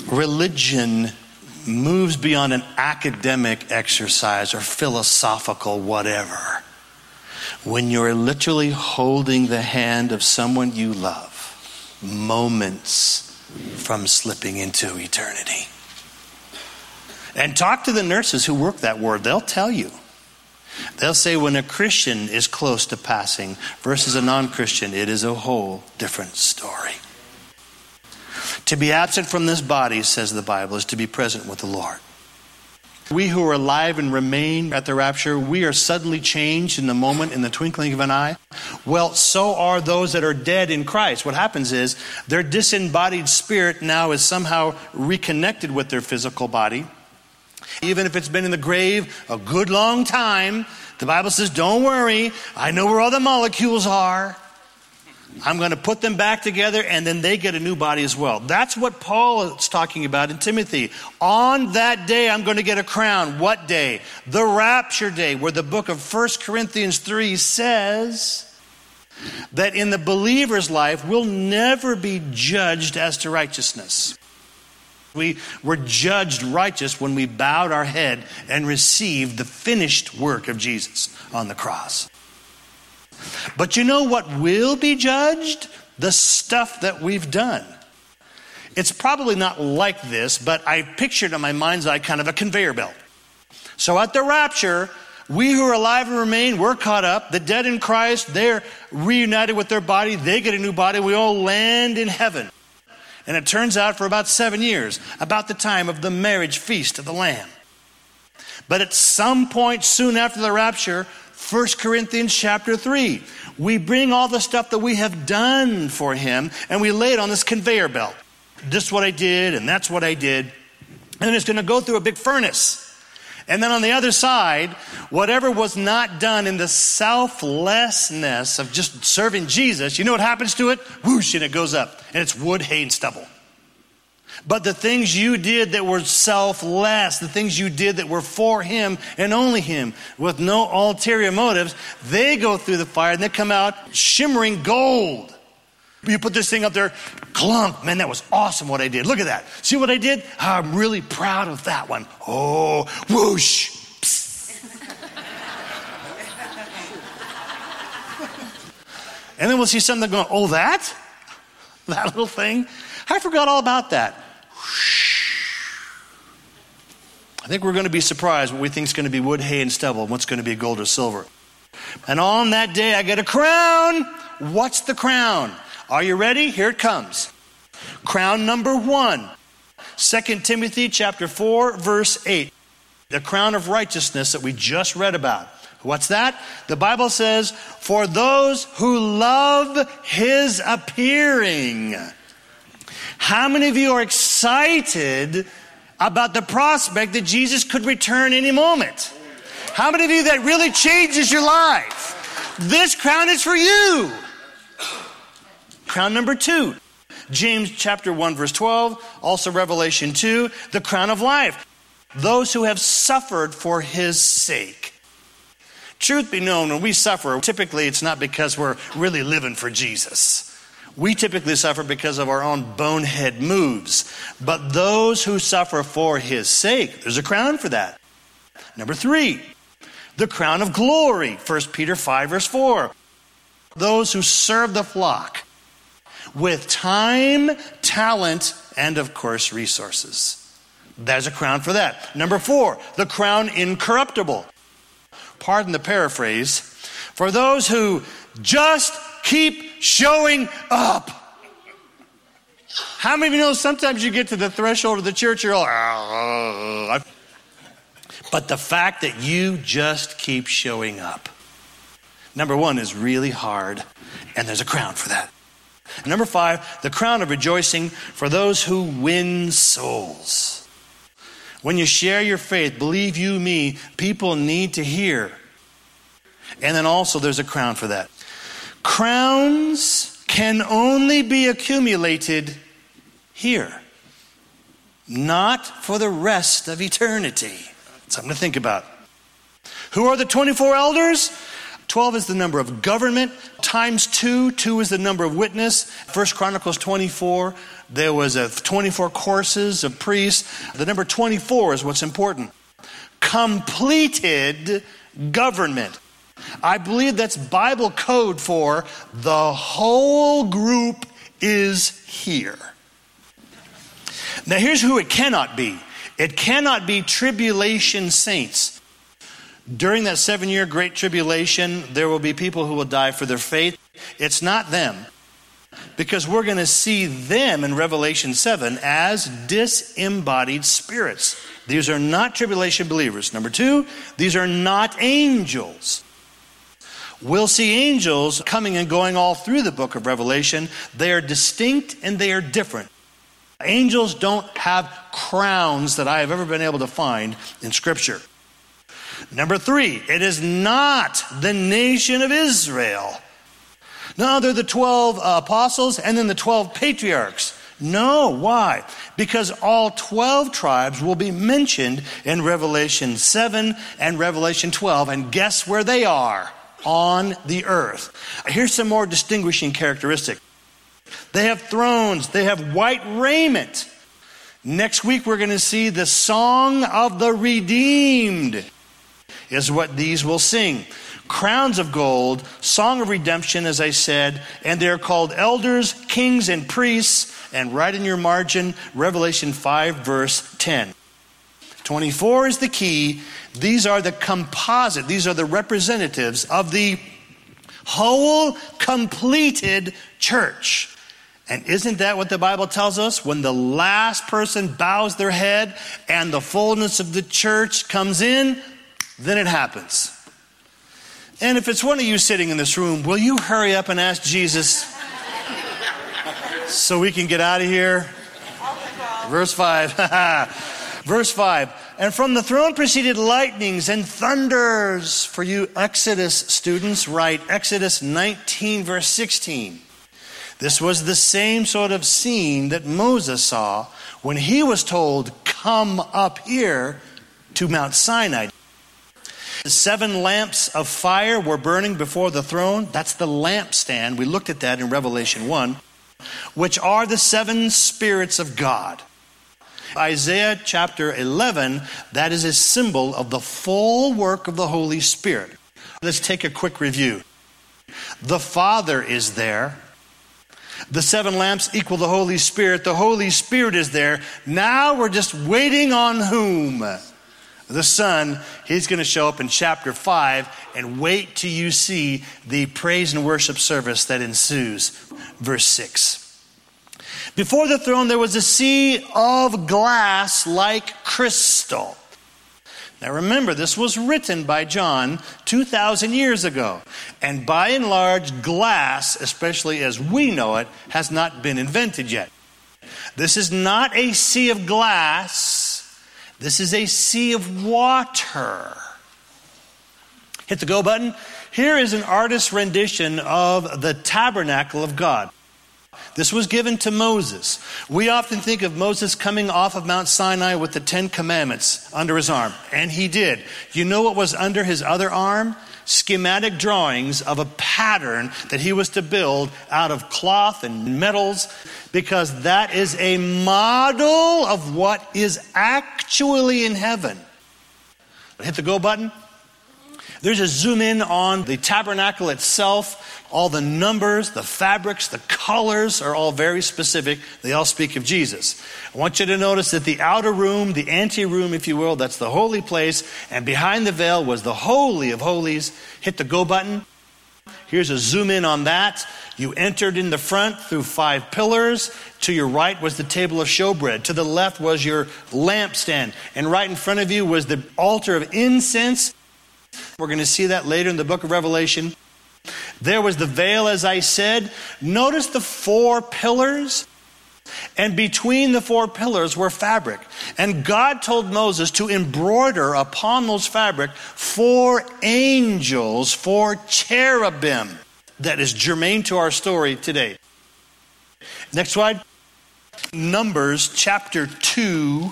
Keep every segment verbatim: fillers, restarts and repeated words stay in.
religion moves beyond an academic exercise or philosophical whatever. When you're literally holding the hand of someone you love, moments from slipping into eternity. And talk to the nurses who work that ward. They'll tell you. They'll say when a Christian is close to passing versus a non-Christian, it is a whole different story. To be absent from this body, says the Bible, is to be present with the Lord. We who are alive and remain at the rapture, we are suddenly changed in the moment, in the twinkling of an eye. Well, so are those that are dead in Christ. What happens is their disembodied spirit now is somehow reconnected with their physical body. Even if it's been in the grave a good long time, the Bible says, don't worry, I know where all the molecules are. I'm going to put them back together, and then they get a new body as well. That's what Paul is talking about in Timothy. On that day, I'm going to get a crown. What day? The rapture day, where the book of First Corinthians three says that in the believer's life, we'll never be judged as to righteousness. We were judged righteous when we bowed our head and received the finished work of Jesus on the cross. But you know what will be judged? The stuff that we've done. It's probably not like this, but I pictured in my mind's eye kind of a conveyor belt. So at the rapture, we who are alive and remain, we're caught up. The dead in Christ, they're reunited with their body. They get a new body. We all land in heaven. And it turns out for about seven years, about the time of the marriage feast of the Lamb. But at some point soon after the rapture, First Corinthians chapter three, we bring all the stuff that we have done for him and we lay it on this conveyor belt. This is what I did and that's what I did. And then it's going to go through a big furnace. And then on the other side, whatever was not done in the selflessness of just serving Jesus, you know what happens to it? Whoosh, and it goes up. And it's wood, hay, and stubble. But the things you did that were selfless, the things you did that were for him and only him, with no ulterior motives, they go through the fire and they come out shimmering gold. You put this thing up there, clunk, man, that was awesome what I did. Look at that. See what I did? I'm really proud of that one. Oh, whoosh. And then we'll see something going, oh, that? That little thing? I forgot all about that. I think we're going to be surprised what we think is going to be wood, hay, and stubble, and what's going to be gold or silver. And on that day, I get a crown. What's the crown? Are you ready? Here it comes. Crown number one. Second Timothy chapter four, verse eight. The crown of righteousness that we just read about. What's that? The Bible says, for those who love his appearing. How many of you are excited about the prospect that Jesus could return any moment? How many of you that really changes your life? This crown is for you. Crown number two, James chapter one, verse twelve, also Revelation two, the crown of life. Those who have suffered for his sake. Truth be known, when we suffer, typically it's not because we're really living for Jesus. We typically suffer because of our own bonehead moves. But those who suffer for his sake, there's a crown for that. Number three, the crown of glory. First Peter five, verse four. Those who serve the flock with time, talent, and of course resources. There's a crown for that. Number four, the crown incorruptible. Pardon the paraphrase. For those who just keep showing up. How many of you know sometimes you get to the threshold of the church, you're all, oh. But the fact that you just keep showing up. Number one is really hard, and there's a crown for that. Number five, the crown of rejoicing for those who win souls. When you share your faith, believe you me, people need to hear. And then also there's a crown for that. Crowns can only be accumulated here, not for the rest of eternity. Something to think about. Who are the twenty-four elders? twelve is the number of government, times two. Two is the number of witness. First Chronicles twenty-four, There was a twenty-four courses of priests. The number twenty-four is what's important. Completed government. I believe that's Bible code for the whole group is here. Now here's who it cannot be. It cannot be tribulation saints. During that seven-year great tribulation, there will be people who will die for their faith. It's not them. Because we're going to see them in Revelation seven as disembodied spirits. These are not tribulation believers. Number two, these are not angels. We'll see angels coming and going all through the book of Revelation. They are distinct and they are different. Angels don't have crowns that I have ever been able to find in Scripture. Number three, it is not the nation of Israel. No, they're the twelve uh, apostles and then the twelve patriarchs. No, why? Because all twelve tribes will be mentioned in Revelation seven and Revelation twelve. And guess where they are? On the earth. Here's some more distinguishing characteristics. They have thrones. They have white raiment. Next week we're going to see the song of the redeemed is what these will sing. Crowns of gold, song of redemption, as I said, and they're called elders, kings, and priests. And right in your margin, Revelation five, verse ten. twenty-four is the key. These are the composite. These are the representatives of the whole completed church. And isn't that what the Bible tells us? When the last person bows their head and the fullness of the church comes in, then it happens. And if it's one of you sitting in this room, will you hurry up and ask Jesus so we can get out of here? Verse five. Verse five. And from the throne proceeded lightnings and thunders. For you Exodus students, write Exodus nineteen, verse sixteen. This was the same sort of scene that Moses saw when he was told, come up here to Mount Sinai. The seven lamps of fire were burning before the throne. That's the lampstand. We looked at that in Revelation one, which are the seven spirits of God. Isaiah chapter eleven, that is a symbol of the full work of the Holy Spirit. Let's take a quick review. The Father is there. The seven lamps equal the Holy Spirit. The Holy Spirit is there. Now we're just waiting on whom? The Son. He's going to show up in chapter five, and wait till you see the praise and worship service that ensues. Verse six. Before the throne there was a sea of glass like crystal. Now remember, this was written by John two thousand years ago. And by and large, glass, especially as we know it, has not been invented yet. This is not a sea of glass. This is a sea of water. Hit the go button. Here is an artist's rendition of the tabernacle of God. This was given to Moses. We often think of Moses coming off of Mount Sinai with the Ten Commandments under his arm. And he did. You know what was under his other arm? Schematic drawings of a pattern that he was to build out of cloth and metals, because that is a model of what is actually in heaven. Hit the go button. There's a zoom in on the tabernacle itself. All the numbers, the fabrics, the colors are all very specific. They all speak of Jesus. I want you to notice that the outer room, the ante-room, if you will, that's the holy place. And behind the veil was the Holy of Holies. Hit the go button. Here's a zoom in on that. You entered in the front through five pillars. To your right was the table of showbread. To the left was your lampstand. And right in front of you was the altar of incense. We're going to see that later in the book of Revelation. There was the veil, as I said. Notice the four pillars. And between the four pillars were fabric. And God told Moses to embroider upon those fabric four angels, four cherubim. That is germane to our story today. Next slide. Numbers chapter two.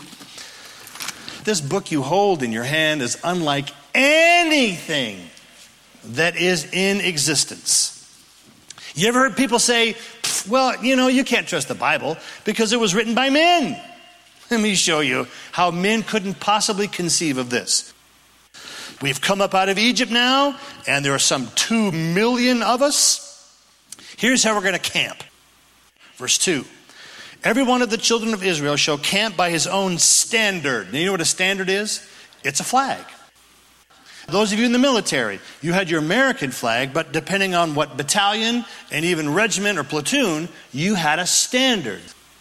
This book you hold in your hand is unlike anything that is in existence. You ever heard people say, Well, you know, you can't trust the Bible because it was written by men. Let me show you how men couldn't possibly conceive of this. We've come up out of Egypt now, and there are some two million of us. Here's how we're going to camp. Verse two. Every one of the children of Israel shall camp by his own standard. Now, you know what a standard is? It's a flag. Those of you in the military, you had your American flag, but depending on what battalion and even regiment or platoon, you had a standard.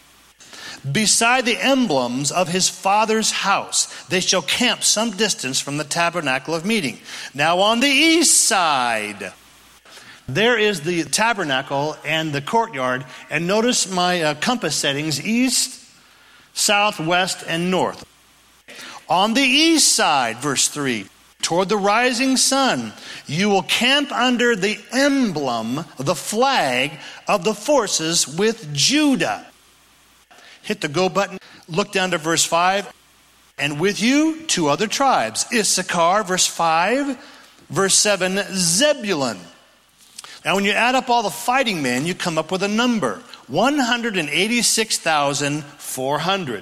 Beside the emblems of his father's house, they shall camp some distance from the tabernacle of meeting. Now on the east side, there is the tabernacle and the courtyard. And notice my uh, compass settings, east, south, west, and north. On the east side, verse three, toward the rising sun, you will camp under the emblem, the flag of the forces with Judah. Hit the go button, look down to verse five. And with you, two other tribes. Issachar, verse five. Verse seven, Zebulun. Now when you add up all the fighting men, you come up with a number. one hundred eighty-six thousand four hundred.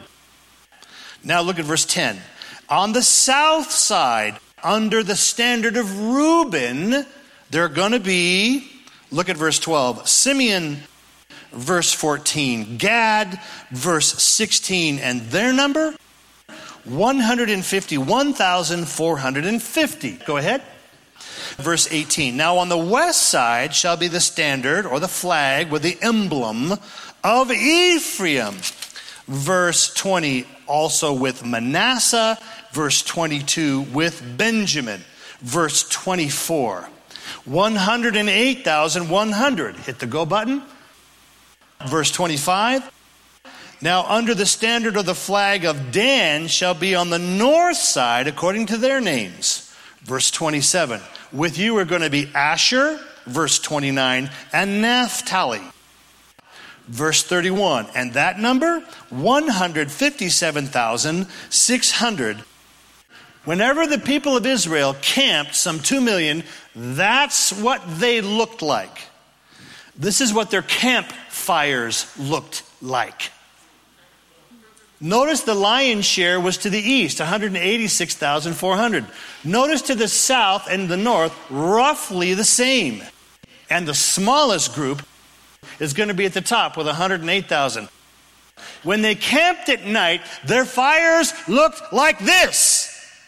Now look at verse ten. On the south side, under the standard of Reuben, there are going to be, look at verse twelve, Simeon, verse fourteen, Gad, verse sixteen, and their number, one hundred fifty-one thousand four hundred fifty. Go ahead. Verse eighteen, now on the west side shall be the standard or the flag with the emblem of Ephraim. Verse twenty, also with Manasseh. Verse twenty-two, with Benjamin. Verse twenty-four, one hundred eight thousand one hundred. Hit the go button. Verse twenty-five, now under the standard of the flag of Dan shall be on the north side according to their names. Verse twenty-seven, with you are going to be Asher. Verse twenty-nine, and Naphtali. Verse thirty-one, and that number, one hundred fifty-seven thousand six hundred. Whenever the people of Israel camped, some two million, that's what they looked like. This is what their campfires looked like. Notice the lion's share was to the east, one hundred eighty-six thousand four hundred. Notice to the south and the north, roughly the same. And the smallest group is going to be at the top with one hundred eight thousand. When they camped at night, their fires looked like this.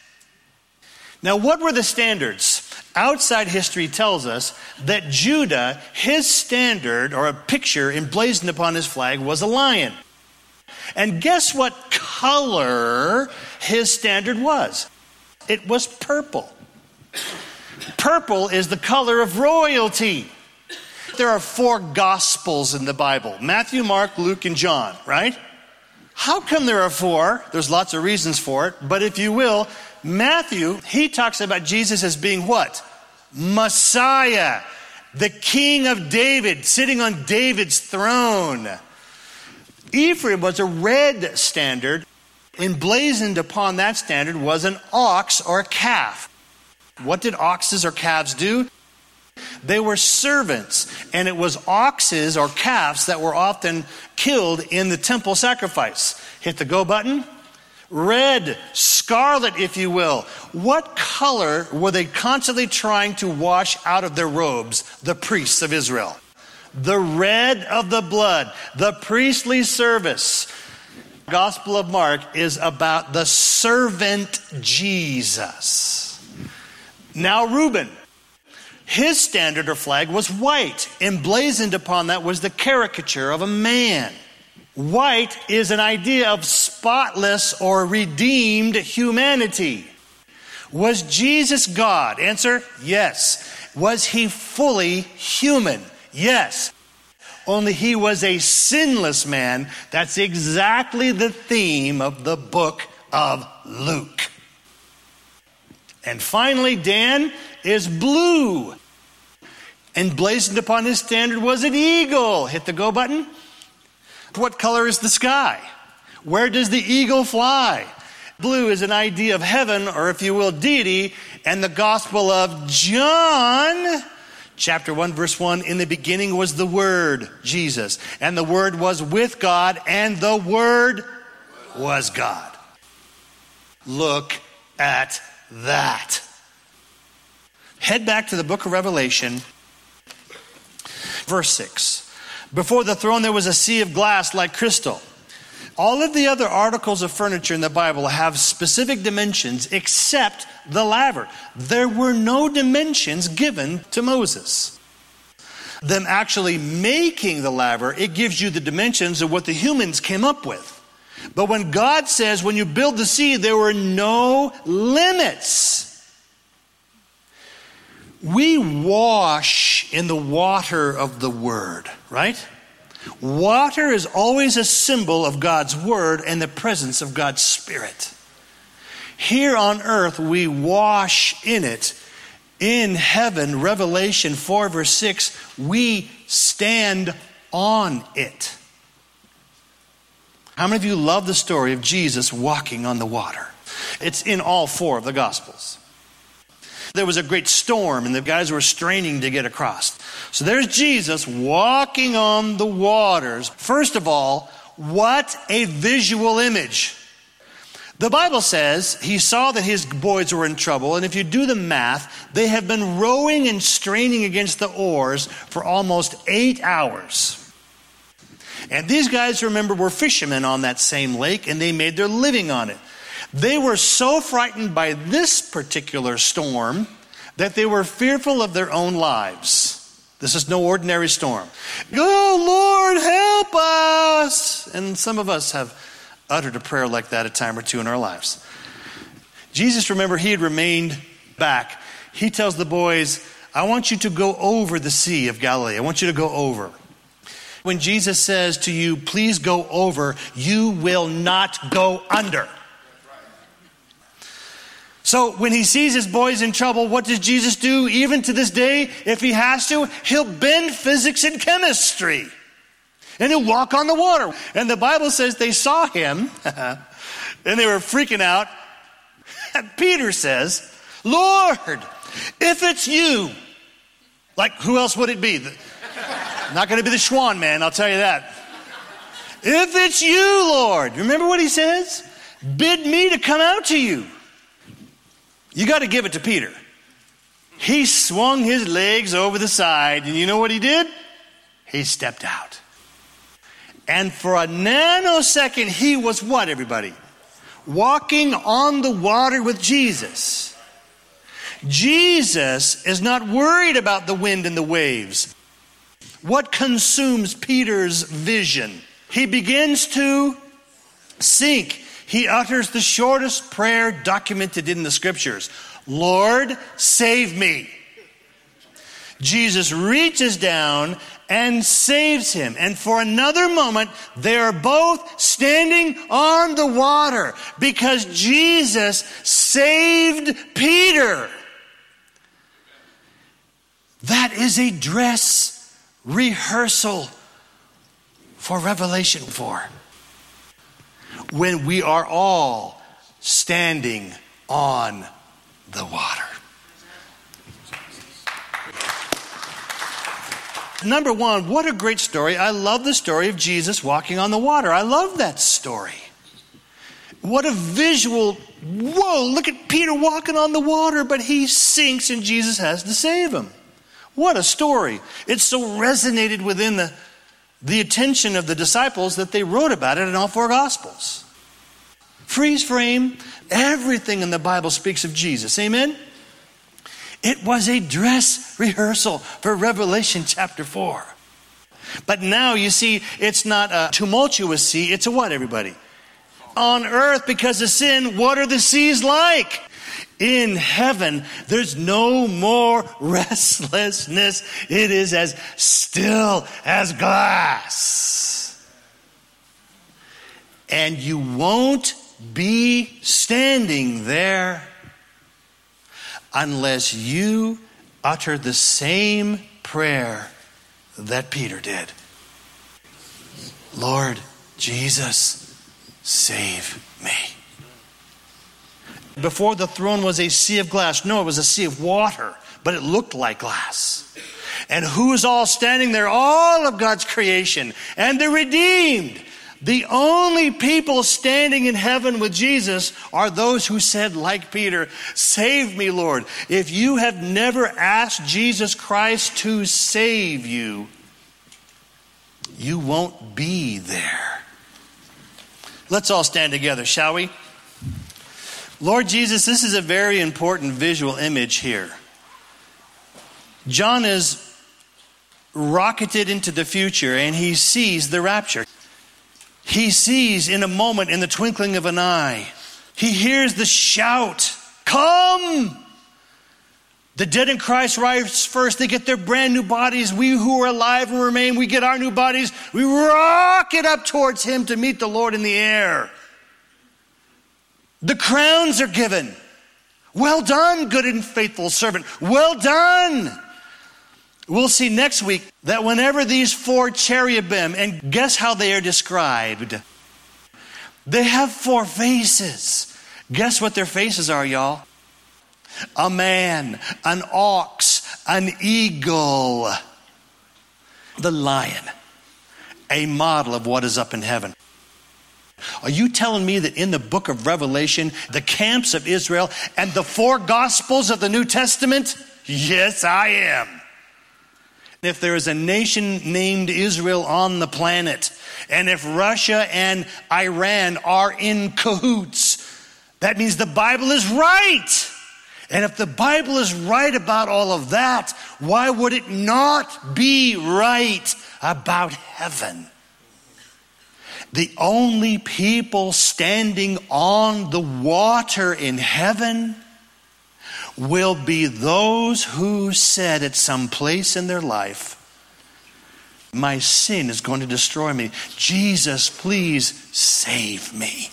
Now, what were the standards? Outside history tells us that Judah, his standard, or a picture emblazoned upon his flag, was a lion. And guess what color his standard was? It was purple. Purple is the color of royalty. There are four gospels in the Bible: Matthew, Mark, Luke, and John, right? How come there are four? There's lots of reasons for it. But if you will, Matthew, he talks about Jesus as being what? Messiah, the King of David, sitting on David's throne. Ephraim was a red standard. Emblazoned upon that standard was an ox or a calf. What did oxes or calves do? They were servants, and it was oxes or calves that were often killed in the temple sacrifice. Hit the go button. Red, scarlet, if you will. What color were they constantly trying to wash out of their robes, the priests of Israel? The red of the blood, the priestly service. The Gospel of Mark is about the servant Jesus. Now Reuben, his standard or flag was white. Emblazoned upon that was the caricature of a man. White is an idea of spotless or redeemed humanity. Was Jesus God? Answer, yes. Was he fully human? Yes. Only he was a sinless man. That's exactly the theme of the book of Luke. And finally, Dan is blue. Emblazoned upon his standard was an eagle. Hit the go button. What color is the sky? Where does the eagle fly? Blue is an idea of heaven, or if you will, deity. And the Gospel of John Chapter one, verse one, in the beginning was the Word, Jesus. And the Word was with God, and the Word was God. Look at that. Head back to the book of Revelation, verse six. Before the throne there was a sea of glass like crystal. All of the other articles of furniture in the Bible have specific dimensions except the laver. There were no dimensions given to Moses. Them actually making the laver, it gives you the dimensions of what the humans came up with. But when God says, when you build the sea, there were no limits. We wash in the water of the Word, right? Water is always a symbol of God's Word and the presence of God's Spirit. Here on earth, we wash in it. In heaven, Revelation four, verse six, we stand on it. How many of you love the story of Jesus walking on the water? It's in all four of the Gospels. There was a great storm and the guys were straining to get across. So there's Jesus walking on the waters. First of all, what a visual image. The Bible says he saw that his boys were in trouble, and if you do the math, they have been rowing and straining against the oars for almost eight hours. And these guys, remember, were fishermen on that same lake, and they made their living on it. They were so frightened by this particular storm that they were fearful of their own lives. This is no ordinary storm. Oh, Lord, help us! And some of us have uttered a prayer like that a time or two in our lives. Jesus, remember, he had remained back. He tells the boys, I want you to go over the Sea of Galilee. I want you to go over. When Jesus says to you, please go over, you will not go under. So when he sees his boys in trouble, what does Jesus do? Even to this day, if he has to, he'll bend physics and chemistry. And he'll walk on the water. And the Bible says they saw him, and they were freaking out. And Peter says, Lord, if it's you, like who else would it be? Not going to be the Schwan man, I'll tell you that. If it's you, Lord, remember what he says? Bid me to come out to you. You got to give it to Peter. He swung his legs over the side, and you know what he did? He stepped out. And for a nanosecond, he was what, everybody? Walking on the water with Jesus. Jesus is not worried about the wind and the waves. What consumes Peter's vision? He begins to sink. He utters the shortest prayer documented in the scriptures. Lord, save me. Jesus reaches down and saves him. And for another moment, they are both standing on the water because Jesus saved Peter. That is a dress rehearsal for Revelation four. When we are all standing on the water. Number one, what a great story. I love the story of Jesus walking on the water. I love that story. What a visual, whoa, look at Peter walking on the water, but he sinks and Jesus has to save him. What a story. It so resonated within the, the attention of the disciples that they wrote about it in all four Gospels. Freeze frame, everything in the Bible speaks of Jesus. Amen? It was a dress rehearsal for Revelation chapter four. But now you see, it's not a tumultuous sea. It's a what, everybody? On earth, because of sin, what are the seas like? In heaven, there's no more restlessness. It is as still as glass. And you won't be standing there unless you utter the same prayer that Peter did. Lord Jesus, save me. Before the throne was a sea of glass. No, it was a sea of water, but it looked like glass. And who's all standing there? All of God's creation and the redeemed. The only people standing in heaven with Jesus are those who said, like Peter, "Save me, Lord." If you have never asked Jesus Christ to save you, you won't be there. Let's all stand together, shall we? Lord Jesus, this is a very important visual image here. John is rocketed into the future and he sees the rapture. He sees in a moment, in the twinkling of an eye. He hears the shout, "Come!" The dead in Christ rise first. They get their brand new bodies. We who are alive and remain, we get our new bodies. We rocket up towards him to meet the Lord in the air. The crowns are given. "Well done, good and faithful servant. Well done." We'll see next week that whenever these four cherubim, and guess how they are described? They have four faces. Guess what their faces are, y'all? A man, an ox, an eagle, the lion, a model of what is up in heaven. Are you telling me that in the book of Revelation, the camps of Israel and the four gospels of the New Testament? Yes, I am. If there is a nation named Israel on the planet, and if Russia and Iran are in cahoots, that means the Bible is right. And if the Bible is right about all of that, why would it not be right about heaven? The only people standing on the water in heaven will be those who said at some place in their life, "My sin is going to destroy me. Jesus, please save me."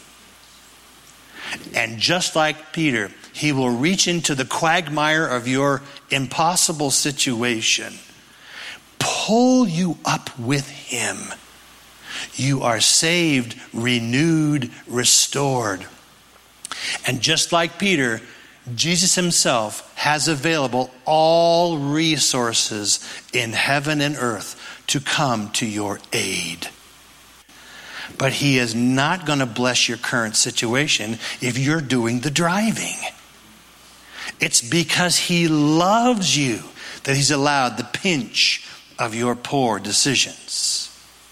And just like Peter, he will reach into the quagmire of your impossible situation, pull you up with him. You are saved, renewed, restored. And just like Peter, Jesus himself has available all resources in heaven and earth to come to your aid. But he is not going to bless your current situation if you're doing the driving. It's because he loves you that he's allowed the pinch of your poor decisions.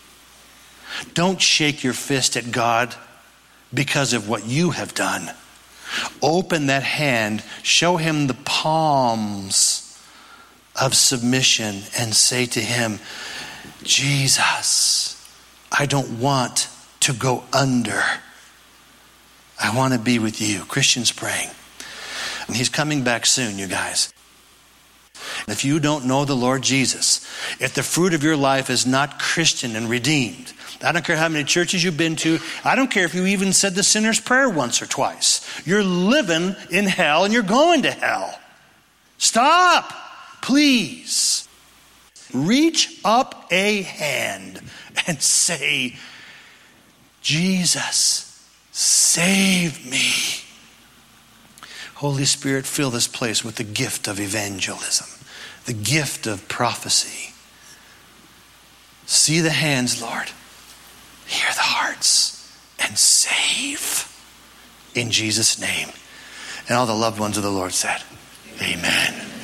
Don't shake your fist at God because of what you have done. Open that hand, show him the palms of submission and say to him, "Jesus, I don't want to go under. I want to be with you." Christians praying. And he's coming back soon, you guys. If you don't know the Lord Jesus, if the fruit of your life is not Christian and redeemed, I don't care how many churches you've been to. I don't care if you even said the sinner's prayer once or twice. You're living in hell and you're going to hell. Stop, please. Reach up a hand and say, "Jesus, save me." Holy Spirit, fill this place with the gift of evangelism, the gift of prophecy. See the hands, Lord. Hear the hearts and save in Jesus' name. And all the loved ones of the Lord said, amen.